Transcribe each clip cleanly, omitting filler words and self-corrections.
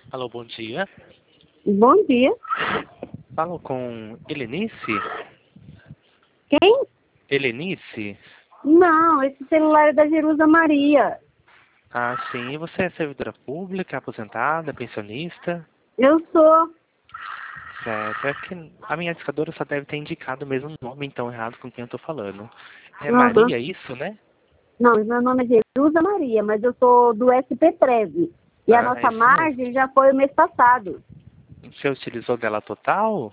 Alô, bom dia. Bom dia. Falo com Helenice? Quem? Helenice? Não, esse celular é da Jerusa Maria. Ah, sim. E você é servidora pública, aposentada, pensionista? Eu sou. Certo. É que a minha discadora só deve ter indicado o mesmo nome, então, errado com quem eu tô falando. É Aham. Maria, isso, né? Não, meu nome é Jerusa Maria, mas eu sou do SP13. E a Ah, é nossa isso mesmo. margem já foi o mês passado. Você utilizou dela total?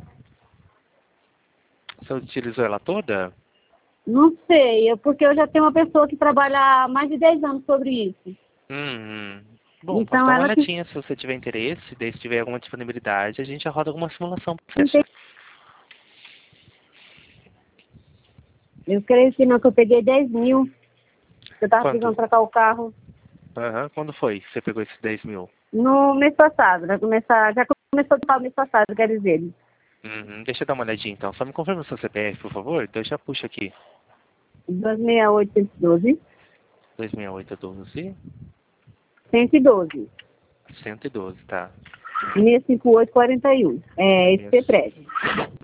Você utilizou ela toda? Não sei, porque eu já tenho uma pessoa que trabalha há mais de 10 anos sobre isso. Hum. Bom, posso Então dar uma ela que olhadinha se você tiver interesse, daí se tiver alguma disponibilidade, a gente já roda alguma simulação pra você. entende. Eu creio que não, que eu peguei 10 mil. Eu tava precisando Quando? trocar o carro Aham, quando foi que você pegou esses 10 mil? no mês passado. Já começou a trocar o mês passado, quer dizer. Deixa eu dar uma olhadinha então. Só me confirma o seu CPF, por favor. Então eu já puxo aqui. 26812. 26812 112. 112, tá? 65841. É esse Isso. prédio.